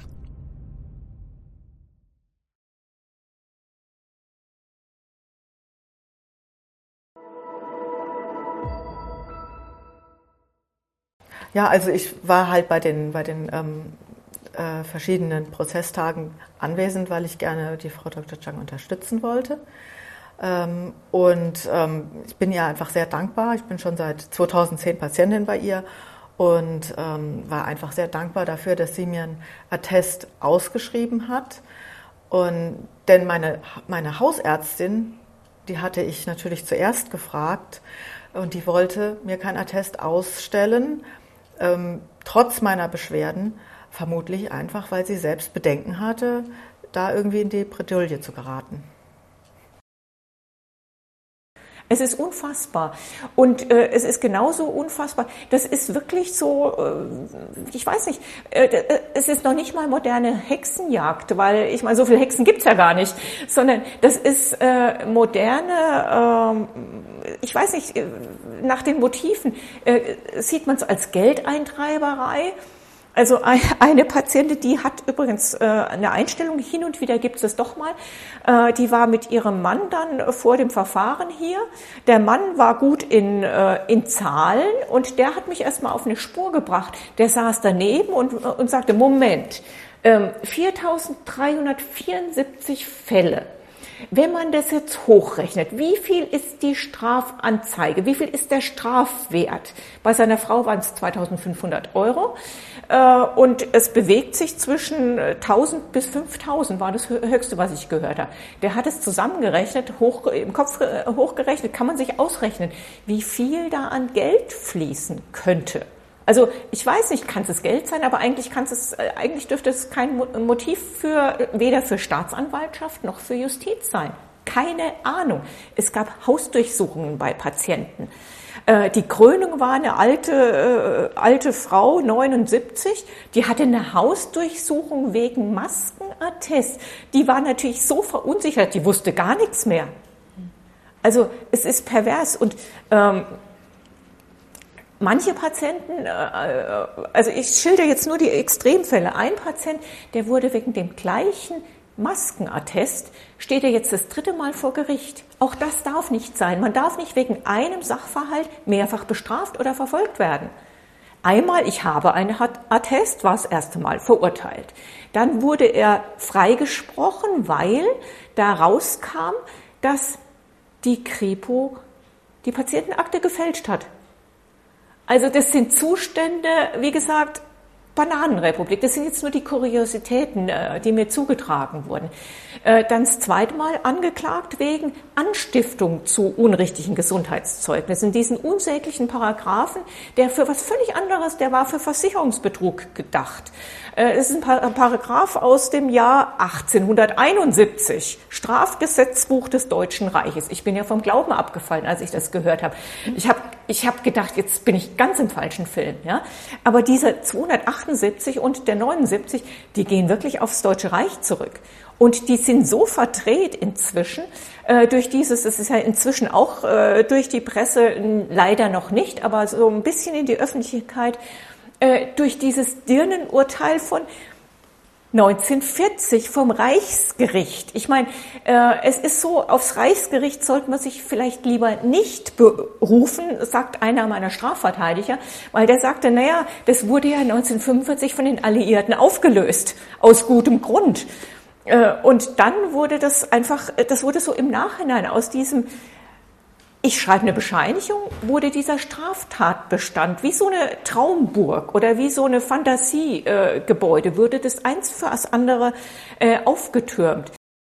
Ja, also ich war halt bei den, bei den ähm, äh, verschiedenen Prozesstagen anwesend, weil ich gerne die Frau Doktor Chang unterstützen wollte. Ähm, und ähm, ich bin ihr einfach sehr dankbar. Ich bin schon seit zweitausendzehn Patientin bei ihr und ähm, war einfach sehr dankbar dafür, dass sie mir einen Attest ausgeschrieben hat. Und, denn meine, meine Hausärztin, die hatte ich natürlich zuerst gefragt und die wollte mir kein Attest ausstellen, Ähm, trotz meiner Beschwerden, vermutlich einfach, weil sie selbst Bedenken hatte, da irgendwie in die Bredouille zu geraten. Es ist unfassbar. Und äh, es ist genauso unfassbar. Das ist wirklich so, äh, ich weiß nicht, äh, es ist noch nicht mal moderne Hexenjagd, weil ich meine, so viele Hexen gibt's ja gar nicht, sondern das ist äh, moderne, äh, ich weiß nicht, äh, nach den Motiven äh, sieht man es als Geldeintreiberei. Also eine Patientin, die hat übrigens äh, eine Einstellung, hin und wieder gibt es das doch mal, äh, die war mit ihrem Mann dann vor dem Verfahren hier. Der Mann war gut in, äh, in Zahlen und der hat mich erstmal auf eine Spur gebracht. Der saß daneben und, und sagte, Moment, ähm, viertausenddreihundertvierundsiebzig Fälle. Wenn man das jetzt hochrechnet, wie viel ist die Strafanzeige, wie viel ist der Strafwert? Bei seiner Frau waren es zweitausendfünfhundert Euro und es bewegt sich zwischen tausend bis fünftausend, war das Höchste, was ich gehört habe. Der hat es zusammengerechnet, hoch, im Kopf hochgerechnet, kann man sich ausrechnen, wie viel da an Geld fließen könnte. Also ich weiß nicht, kann es Geld sein, aber eigentlich kann es, eigentlich dürfte es kein Motiv für weder für Staatsanwaltschaft noch für Justiz sein. Keine Ahnung. Es gab Hausdurchsuchungen bei Patienten. Äh, die Krönung war eine alte äh, alte Frau, neunundsiebzig, die hatte eine Hausdurchsuchung wegen Maskenattest. Die war natürlich so verunsichert, die wusste gar nichts mehr. Also es ist pervers und ähm, manche Patienten, also ich schilder jetzt nur die Extremfälle. Ein Patient, der wurde wegen dem gleichen Maskenattest, steht er jetzt das dritte Mal vor Gericht. Auch das darf nicht sein. Man darf nicht wegen einem Sachverhalt mehrfach bestraft oder verfolgt werden. Einmal, ich habe einen Attest, war das erste Mal verurteilt. Dann wurde er freigesprochen, weil da rauskam, dass die Kripo die Patientenakte gefälscht hat. Also das sind Zustände, wie gesagt, Bananenrepublik. Das sind jetzt nur die Kuriositäten, die mir zugetragen wurden. Dann das zweite Mal angeklagt wegen Anstiftung zu unrichtigen Gesundheitszeugnissen. Diesen unsäglichen Paragraphen, der für was völlig anderes, der war für Versicherungsbetrug gedacht. Es ist ein Paragraph aus dem Jahr achtzehnhunderteinundsiebzig, Strafgesetzbuch des Deutschen Reiches. Ich bin ja vom Glauben abgefallen, als ich das gehört habe. Ich habe ich habe gedacht, jetzt bin ich ganz im falschen Film. Ja? Aber diese zweihundertachtundsiebzig und der neunundsiebzig, die gehen wirklich aufs Deutsche Reich zurück. Und die sind so verdreht inzwischen, äh, durch dieses, es ist ja inzwischen auch äh, durch die Presse, leider noch nicht, aber so ein bisschen in die Öffentlichkeit, äh, durch dieses Dirnen-Urteil von neunzehnhundertvierzig vom Reichsgericht. Ich meine, äh, es ist so, aufs Reichsgericht sollte man sich vielleicht lieber nicht berufen, sagt einer meiner Strafverteidiger, weil der sagte, naja, das wurde ja neunzehnhundertfünfundvierzig von den Alliierten aufgelöst, aus gutem Grund. Äh, und dann wurde das einfach, das wurde so im Nachhinein aus diesem, ich schreibe eine Bescheinigung, wurde dieser Straftatbestand wie so eine Traumburg oder wie so eine Fantasiegebäude, äh, wurde das eins für das andere äh, aufgetürmt.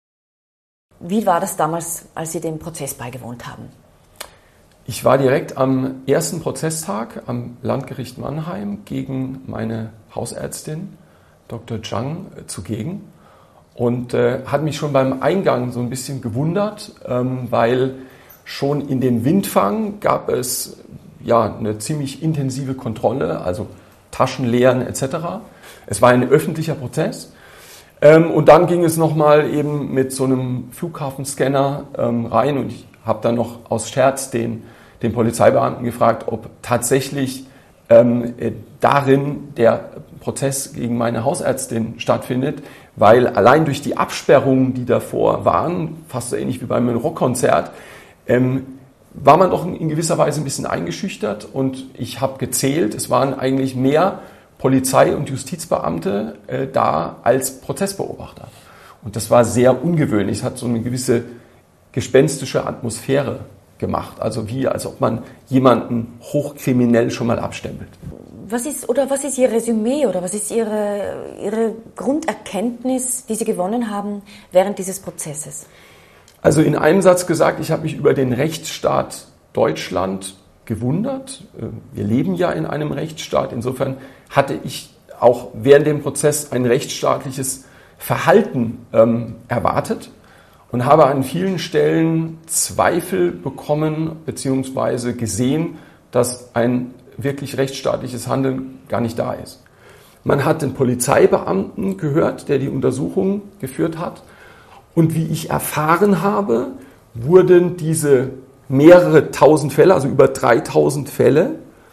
Wie war das damals, als Sie dem Prozess beigewohnt haben? Ich war direkt am ersten Prozesstag am Landgericht Mannheim gegen meine Hausärztin, Doktor Zhang, zugegen und äh, hat mich schon beim Eingang so ein bisschen gewundert, ähm, weil schon in den Windfang gab es ja eine ziemlich intensive Kontrolle, also Taschenleeren et cetera. Es war ein öffentlicher Prozess. Ähm, und dann ging es nochmal eben mit so einem Flughafenscanner ähm, rein und ich habe dann noch aus Scherz den, den Polizeibeamten gefragt, ob tatsächlich ähm, darin der Prozess gegen meine Hausärztin stattfindet, weil allein durch die Absperrungen, die davor waren, fast so ähnlich wie beim Rockkonzert, Ähm, war man doch in gewisser Weise ein bisschen eingeschüchtert und ich habe gezählt, es waren eigentlich mehr Polizei- und Justizbeamte äh, da als Prozessbeobachter. Und das war sehr ungewöhnlich, es hat so eine gewisse gespenstische Atmosphäre gemacht, also wie als ob man jemanden hochkriminell schon mal abstempelt. Was ist, oder was ist Ihr Resümee oder was ist Ihre, Ihre Grunderkenntnis, die Sie gewonnen haben während dieses Prozesses? Also in einem Satz gesagt, ich habe mich über den Rechtsstaat Deutschland gewundert. Wir leben ja in einem Rechtsstaat. Insofern hatte ich auch während dem Prozess ein rechtsstaatliches Verhalten ähm, erwartet und habe an vielen Stellen Zweifel bekommen bzw. gesehen, dass ein wirklich rechtsstaatliches Handeln gar nicht da ist. Man hat den Polizeibeamten gehört, der die Untersuchung geführt hat. Und wie ich erfahren habe, wurden diese mehrere tausend Fälle, also über dreitausend Fälle,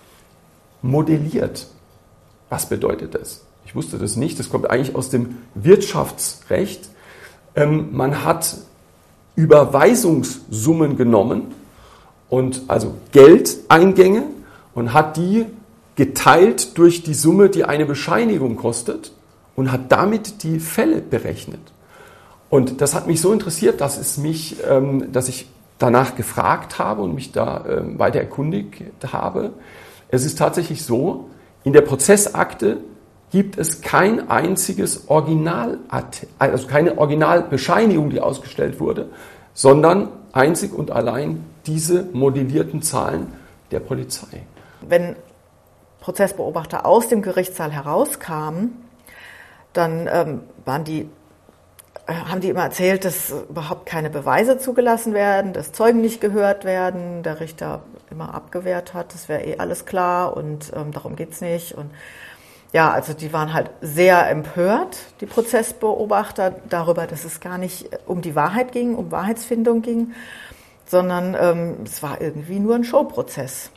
modelliert. Was bedeutet das? Ich wusste das nicht, das kommt eigentlich aus dem Wirtschaftsrecht. Ähm, man hat Überweisungssummen genommen, und also Geldeingänge, und hat die geteilt durch die Summe, die eine Bescheinigung kostet, und hat damit die Fälle berechnet. Und das hat mich so interessiert, dass es mich, ähm, dass ich danach gefragt habe und mich da ähm, weiter erkundigt habe. Es ist tatsächlich so, in der Prozessakte gibt es kein einziges Original, also keine Originalbescheinigung, die ausgestellt wurde, sondern einzig und allein diese modellierten Zahlen der Polizei. Wenn Prozessbeobachter aus dem Gerichtssaal herauskamen, dann ähm, waren die haben die immer erzählt, dass überhaupt keine Beweise zugelassen werden, dass Zeugen nicht gehört werden, der Richter immer abgewehrt hat, das wäre eh alles klar und ähm, darum geht's nicht. Und ja, also die waren halt sehr empört, die Prozessbeobachter, darüber, dass es gar nicht um die Wahrheit ging, um Wahrheitsfindung ging, sondern ähm, es war irgendwie nur ein Showprozess.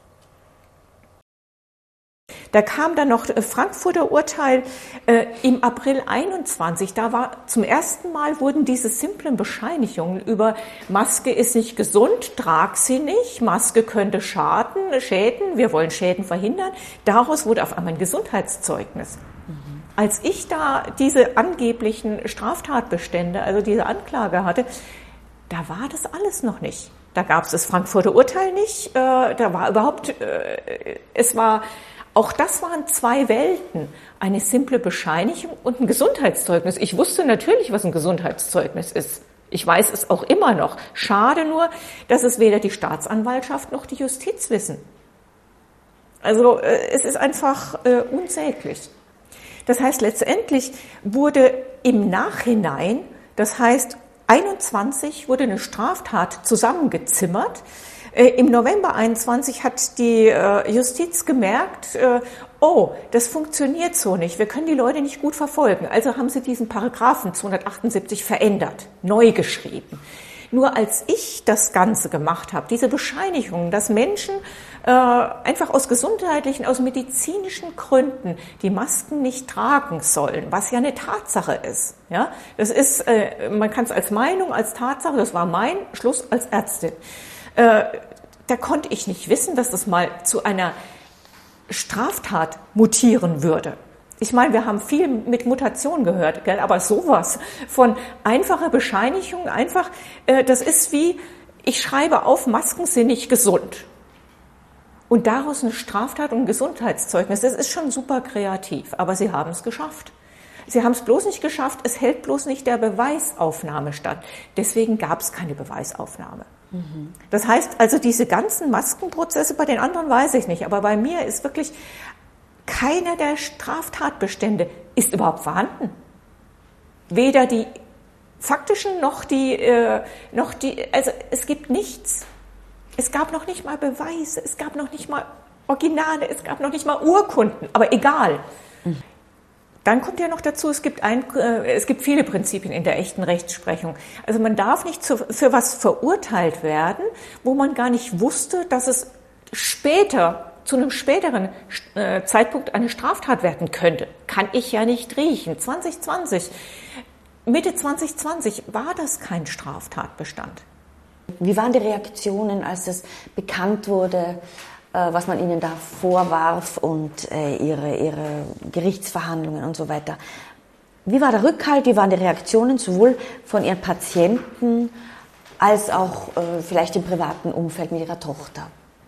Da kam dann noch Frankfurter Urteil äh, im April einundzwanzig. Da war zum ersten Mal wurden diese simplen Bescheinigungen über Maske ist nicht gesund, trag sie nicht, Maske könnte schaden, schäden, wir wollen Schäden verhindern. Daraus wurde auf einmal ein Gesundheitszeugnis. Mhm. Als ich da diese angeblichen Straftatbestände, also diese Anklage hatte, da war das alles noch nicht. Da gab es das Frankfurter Urteil nicht, äh, da war überhaupt, äh, es war... Auch das waren zwei Welten, eine simple Bescheinigung und ein Gesundheitszeugnis. Ich wusste natürlich, was ein Gesundheitszeugnis ist. Ich weiß es auch immer noch. Schade nur, dass es weder die Staatsanwaltschaft noch die Justiz wissen. Also es ist einfach äh, unsäglich. Das heißt, letztendlich wurde im Nachhinein, das heißt einundzwanzig wurde eine Straftat zusammengezimmert, Im November einundzwanzig hat die Justiz gemerkt, oh, das funktioniert so nicht, wir können die Leute nicht gut verfolgen. Also haben sie diesen Paragraphen zweihundertachtundsiebzig verändert, neu geschrieben. Nur als ich das Ganze gemacht habe, diese Bescheinigung, dass Menschen äh, einfach aus gesundheitlichen, aus medizinischen Gründen die Masken nicht tragen sollen, was ja eine Tatsache ist. Ja, das ist, äh, man kann es als Meinung, als Tatsache, das war mein Schluss als Ärztin. Äh, da konnte ich nicht wissen, dass das mal zu einer Straftat mutieren würde. Ich meine, wir haben viel mit Mutation gehört, gell? Aber sowas von einfacher Bescheinigung, einfach, äh, das ist wie, ich schreibe auf, Masken sind nicht gesund. Und daraus eine Straftat und ein Gesundheitszeugnis, das ist schon super kreativ, aber sie haben es geschafft. Sie haben es bloß nicht geschafft, es hält bloß nicht der Beweisaufnahme statt. Deswegen gab es keine Beweisaufnahme. Mhm. Das heißt, also diese ganzen Maskenprozesse, bei den anderen weiß ich nicht, aber bei mir ist wirklich keiner der Straftatbestände ist überhaupt vorhanden. Weder die faktischen noch die, äh, noch die, also es gibt nichts. Es gab noch nicht mal Beweise, es gab noch nicht mal Originale, es gab noch nicht mal Urkunden, aber egal. Mhm. Dann kommt ja noch dazu, es gibt, ein, äh, es gibt viele Prinzipien in der echten Rechtsprechung. Also man darf nicht zu, für was verurteilt werden, wo man gar nicht wusste, dass es später zu einem späteren äh, Zeitpunkt eine Straftat werden könnte. Kann ich ja nicht riechen. zwanzig zwanzig, Mitte zwanzig zwanzig war das kein Straftatbestand. Wie waren die Reaktionen, als es bekannt wurde, äh, was man ihnen da vorwarf und äh, ihre, ihre Gerichtsverhandlungen und so weiter? Wie war der Rückhalt, wie waren die Reaktionen sowohl von ihren Patienten als auch äh, vielleicht im privaten Umfeld mit ihrer Tochter?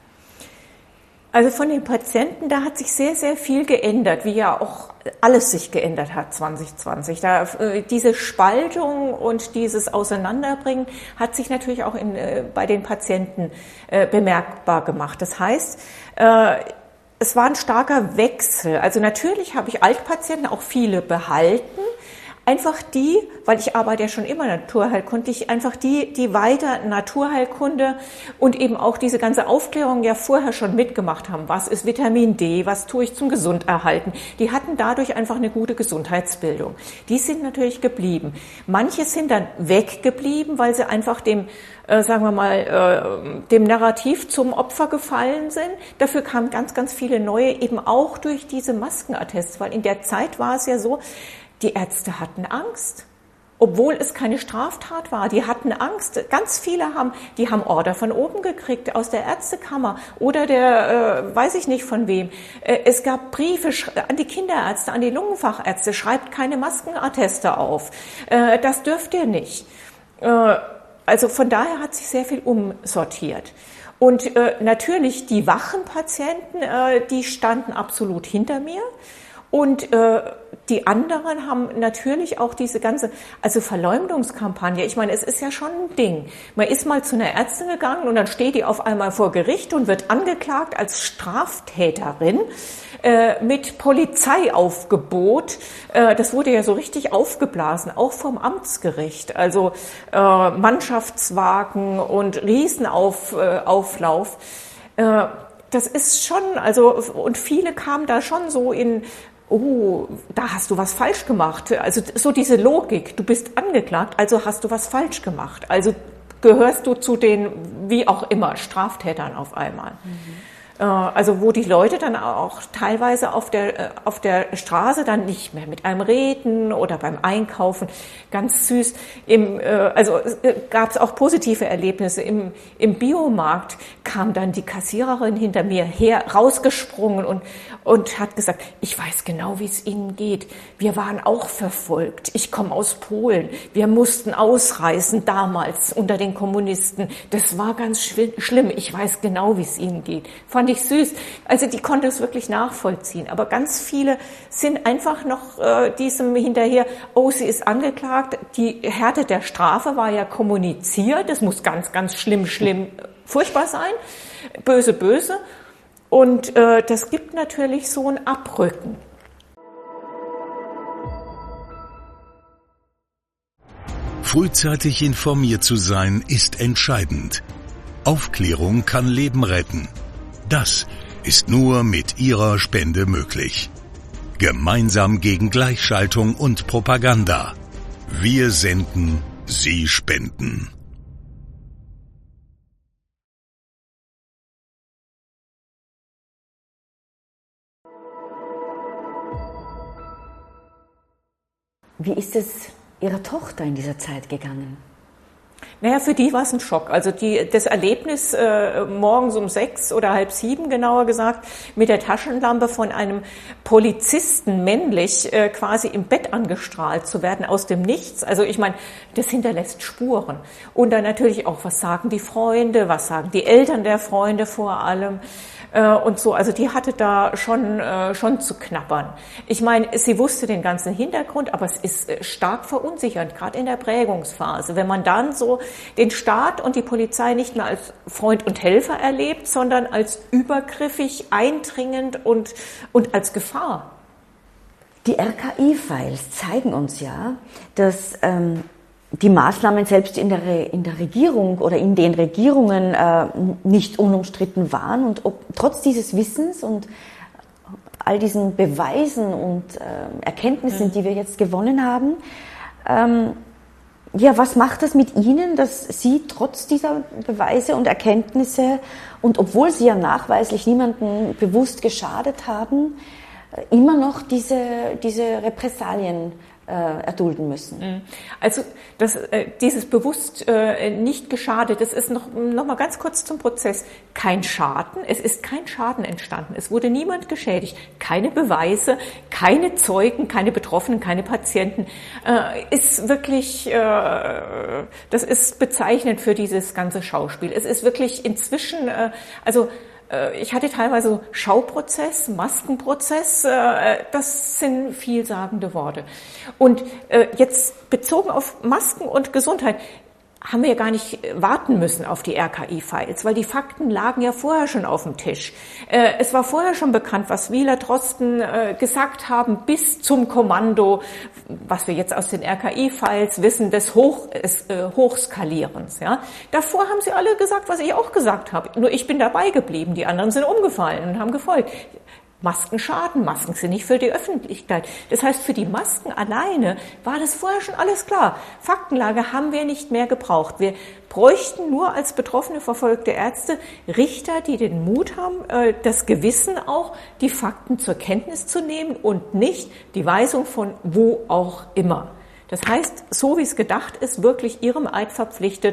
Also von den Patienten, da hat sich sehr, sehr viel geändert, wie ja auch alles sich geändert hat zwanzig zwanzig. Da, äh, diese Spaltung und dieses Auseinanderbringen hat sich natürlich auch in, äh, bei den Patienten äh, bemerkbar gemacht. Das heißt, äh, es war ein starker Wechsel. Also natürlich habe ich Altpatienten auch viele behalten. Einfach die, weil ich arbeite ja schon immer naturheilkundlich, einfach die, die weiter Naturheilkunde und eben auch diese ganze Aufklärung ja vorher schon mitgemacht haben. Was ist Vitamin D? Was tue ich zum Gesunderhalten? Die hatten dadurch einfach eine gute Gesundheitsbildung. Die sind natürlich geblieben. Manche sind dann weggeblieben, weil sie einfach dem, äh, sagen wir mal, äh, dem Narrativ zum Opfer gefallen sind. Dafür kamen ganz, ganz viele neue, eben auch durch diese Maskenattests, weil in der Zeit war es ja so, die Ärzte hatten Angst, obwohl es keine Straftat war. Die hatten Angst. Ganz viele haben, die haben Order von oben gekriegt, aus der Ärztekammer oder der, äh, weiß ich nicht von wem. Äh, es gab Briefe an die Kinderärzte, an die Lungenfachärzte, schreibt keine Maskenatteste auf. Äh, das dürft ihr nicht. Äh, also von daher hat sich sehr viel umsortiert. Und äh, natürlich die wachen Patienten, äh, die standen absolut hinter mir. Und äh, die anderen haben natürlich auch diese ganze, also Verleumdungskampagne. Ich meine, es ist ja schon ein Ding. Man ist mal zu einer Ärztin gegangen und dann steht die auf einmal vor Gericht und wird angeklagt als Straftäterin äh, mit Polizeiaufgebot. Äh, das wurde ja so richtig aufgeblasen, auch vom Amtsgericht. Also äh, Mannschaftswagen und Riesenauflauf. Äh, das ist schon, also, und viele kamen da schon so in, oh, da hast du was falsch gemacht. Also so diese Logik, du bist angeklagt, also hast du was falsch gemacht. Also gehörst du zu den, wie auch immer, Straftätern auf einmal. Mhm. Also wo die Leute dann auch teilweise auf der auf der Straße dann nicht mehr mit einem reden oder beim Einkaufen, ganz süß. Im, also gab es auch positive Erlebnisse. Im, im Biomarkt kam dann die Kassiererin hinter mir her, rausgesprungen und, und hat gesagt, ich weiß genau, wie es Ihnen geht. Wir waren auch verfolgt. Ich komme aus Polen. Wir mussten ausreisen damals unter den Kommunisten. Das war ganz schlimm. Ich weiß genau, wie es Ihnen geht. Fand ich süß. Also die konnte es wirklich nachvollziehen. Aber ganz viele sind einfach noch äh, diesem hinterher, oh, sie ist angeklagt. Die Härte der Strafe war ja kommuniziert. Das muss ganz, ganz schlimm, schlimm, furchtbar sein. Böse, böse. Und äh, das gibt natürlich so ein Abrücken. Frühzeitig informiert zu sein, ist entscheidend. Aufklärung kann Leben retten. Das ist nur mit Ihrer Spende möglich. Gemeinsam gegen Gleichschaltung und Propaganda. Wir senden, Sie spenden. Wie ist es Ihrer Tochter in dieser Zeit gegangen? Naja, für die war es ein Schock. Also die, das Erlebnis äh, morgens um sechs oder halb sieben, genauer gesagt, mit der Taschenlampe von einem Polizisten männlich äh, quasi im Bett angestrahlt zu werden aus dem Nichts. Also ich meine, das hinterlässt Spuren. Und dann natürlich auch, was sagen die Freunde, was sagen die Eltern der Freunde vor allem. Und so, also die hatte da schon äh, schon zu knabbern. Ich meine, sie wusste den ganzen Hintergrund, aber es ist stark verunsichernd, gerade in der Prägungsphase, wenn man dann so den Staat und die Polizei nicht mehr als Freund und Helfer erlebt, sondern als übergriffig, eindringend und und als Gefahr. Die R K I-Files zeigen uns ja, dass ähm, die Maßnahmen selbst in der, Re- in der Regierung oder in den Regierungen äh, nicht unumstritten waren und ob trotz dieses Wissens und all diesen Beweisen und äh, Erkenntnissen, mhm. die wir jetzt gewonnen haben, ähm, ja, was macht das mit Ihnen, dass Sie trotz dieser Beweise und Erkenntnisse und obwohl Sie ja nachweislich niemandem bewusst geschadet haben, äh, immer noch diese, diese Repressalien erdulden müssen. Also das, äh, dieses bewusst äh, nicht geschadet, das ist noch, noch mal ganz kurz zum Prozess. Kein Schaden, es ist kein Schaden entstanden, es wurde niemand geschädigt, keine Beweise, keine Zeugen, keine Betroffenen, keine Patienten. Äh, ist wirklich, äh, das ist bezeichnend für dieses ganze Schauspiel. Es ist wirklich inzwischen, äh, also ich hatte teilweise so Schauprozess, Maskenprozess, das sind vielsagende Worte. Und jetzt bezogen auf Masken und Gesundheit haben wir ja gar nicht warten müssen auf die R K I-Files, weil die Fakten lagen ja vorher schon auf dem Tisch. Es war vorher schon bekannt, was Wieler, Drosten gesagt haben, bis zum Kommando, was wir jetzt aus den R K I-Files wissen, des Hoch, des Hochskalierens. Ja. Davor haben sie alle gesagt, was ich auch gesagt habe. Nur ich bin dabei geblieben, die anderen sind umgefallen und haben gefolgt. Masken schaden, Masken sind nicht für die Öffentlichkeit. Das heißt, für die Masken alleine war das vorher schon alles klar. Faktenlage haben wir nicht mehr gebraucht. Wir bräuchten nur als betroffene, verfolgte Ärzte Richter, die den Mut haben, das Gewissen auch, die Fakten zur Kenntnis zu nehmen und nicht die Weisung von wo auch immer. Das heißt, so wie es gedacht ist, wirklich ihrem Eid verpflichtet,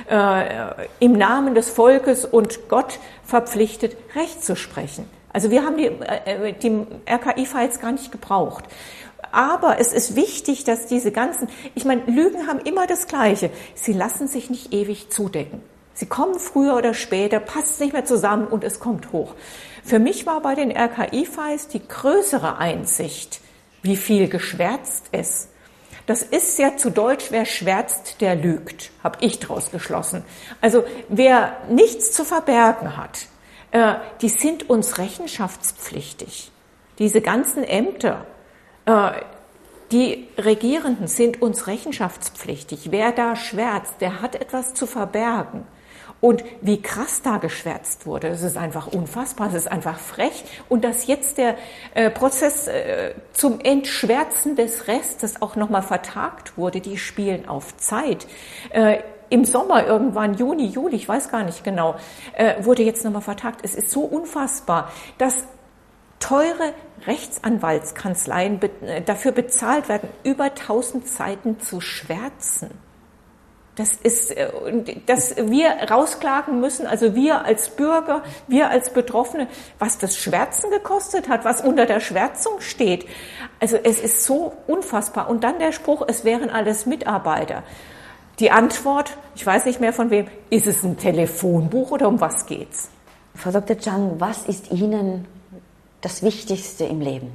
äh, im Namen des Volkes und Gott verpflichtet, Recht zu sprechen. Also wir haben die, äh, die R K I-Files gar nicht gebraucht. Aber es ist wichtig, dass diese ganzen, ich meine, Lügen haben immer das Gleiche. Sie lassen sich nicht ewig zudecken. Sie kommen früher oder später, passt nicht mehr zusammen und es kommt hoch. Für mich war bei den R K I-Files die größere Einsicht, wie viel geschwärzt ist. Das ist ja zu Deutsch, wer schwärzt, der lügt, habe ich draus geschlossen. Also wer nichts zu verbergen hat, äh, die sind uns rechenschaftspflichtig. Diese ganzen Ämter, äh, die Regierenden sind uns rechenschaftspflichtig. Wer da schwärzt, der hat etwas zu verbergen. Und wie krass da geschwärzt wurde, das ist einfach unfassbar, das ist einfach frech. Und dass jetzt der äh, Prozess äh, zum Entschwärzen des Restes auch nochmal vertagt wurde, die spielen auf Zeit. Äh, Im Sommer irgendwann, Juni, Juli, ich weiß gar nicht genau, äh, wurde jetzt nochmal vertagt. Es ist so unfassbar, dass teure Rechtsanwaltskanzleien be- dafür bezahlt werden, über tausend Seiten zu schwärzen. Das ist, dass wir rausklagen müssen, also wir als Bürger, wir als Betroffene, was das Schwärzen gekostet hat, was unter der Schwärzung steht. Also es ist so unfassbar. Und dann der Spruch, es wären alles Mitarbeiter. Die Antwort, ich weiß nicht mehr von wem, ist es ein Telefonbuch oder um was geht's? Frau Doktor Zhang, was ist Ihnen das Wichtigste im Leben?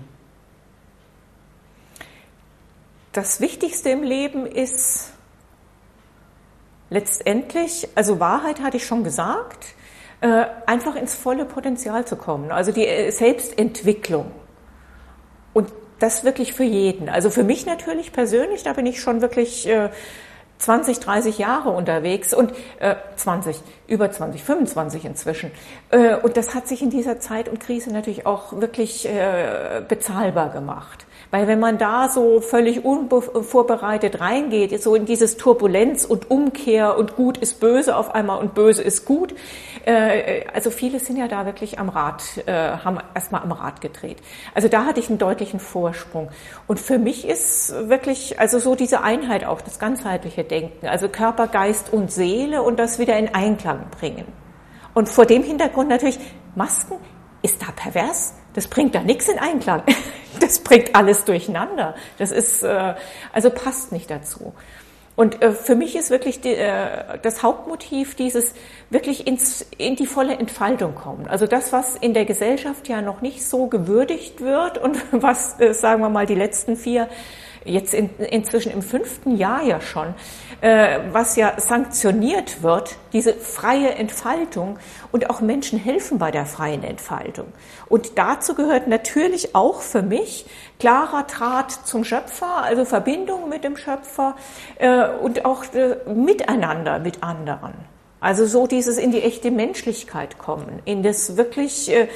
Das Wichtigste im Leben ist letztendlich, also Wahrheit hatte ich schon gesagt, äh, einfach ins volle Potenzial zu kommen, also die äh, Selbstentwicklung. Und das wirklich für jeden. Also für mich natürlich persönlich, da bin ich schon wirklich äh, zwanzig, dreißig Jahre unterwegs und äh, zwanzig, über zwanzig, fünfundzwanzig inzwischen. Äh, und das hat sich in dieser Zeit und Krise natürlich auch wirklich äh, bezahlbar gemacht. Weil wenn man da so völlig unvorbereitet reingeht, so in dieses Turbulenz und Umkehr und gut ist böse auf einmal und böse ist gut, äh, also viele sind ja da wirklich am Rad, äh, haben erstmal am Rad gedreht. Also da hatte ich einen deutlichen Vorsprung. Und für mich ist wirklich, also so diese Einheit auch, das ganzheitliche Denken, also Körper, Geist und Seele und das wieder in Einklang bringen. Und vor dem Hintergrund natürlich, Masken ist da pervers. Das bringt da nichts in Einklang. Das bringt alles durcheinander. Das ist, äh, also passt nicht dazu. Und äh, für mich ist wirklich die, äh, das Hauptmotiv dieses wirklich ins, in die volle Entfaltung kommen. Also das, was in der Gesellschaft ja noch nicht so gewürdigt wird und was, äh, sagen wir mal, die letzten vier, jetzt in, inzwischen im fünften Jahr ja schon, äh, was ja sanktioniert wird, diese freie Entfaltung und auch Menschen helfen bei der freien Entfaltung. Und dazu gehört natürlich auch für mich klarer Draht zum Schöpfer, also Verbindung mit dem Schöpfer äh, und auch äh, Miteinander mit anderen. Also so dieses in die echte Menschlichkeit kommen, in das wirklich äh,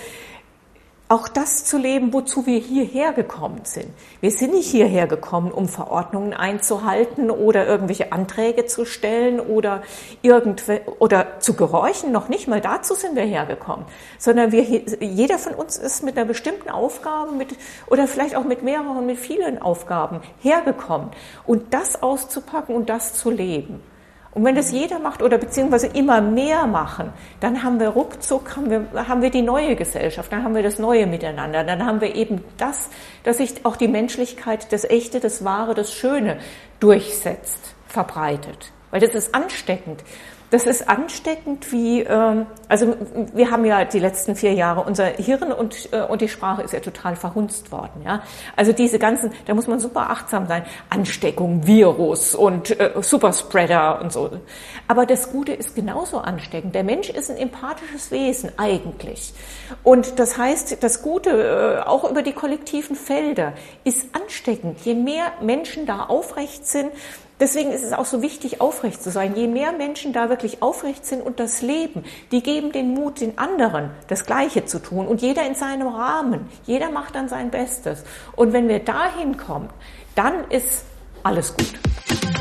auch das zu leben, wozu wir hierher gekommen sind. Wir sind nicht hierher gekommen, um Verordnungen einzuhalten oder irgendwelche Anträge zu stellen oder irgendw- oder zu gehorchen. Noch nicht mal dazu sind wir hergekommen, sondern wir, jeder von uns ist mit einer bestimmten Aufgabe mit, oder vielleicht auch mit mehreren, mit vielen Aufgaben hergekommen. Und das auszupacken und das zu leben. Und wenn das jeder macht oder beziehungsweise immer mehr machen, dann haben wir ruckzuck, haben wir, haben wir die neue Gesellschaft, dann haben wir das neue Miteinander, dann haben wir eben das, dass sich auch die Menschlichkeit, das Echte, das Wahre, das Schöne durchsetzt, verbreitet. Weil das ist ansteckend. Das ist ansteckend wie, ähm, also wir haben ja die letzten vier Jahre, unser Hirn und, äh, und die Sprache ist ja total verhunzt worden. Ja? Also diese ganzen, da muss man super achtsam sein, Ansteckung, Virus und äh, Superspreader und so. Aber das Gute ist genauso ansteckend. Der Mensch ist ein empathisches Wesen eigentlich. Und das heißt, das Gute, äh, auch über die kollektiven Felder, ist ansteckend. Je mehr Menschen da aufrecht sind, deswegen ist es auch so wichtig, aufrecht zu sein. Je mehr Menschen da wirklich aufrecht sind und das leben, die geben den Mut, den anderen das Gleiche zu tun. Und jeder in seinem Rahmen. Jeder macht dann sein Bestes. Und wenn wir dahin kommen, dann ist alles gut.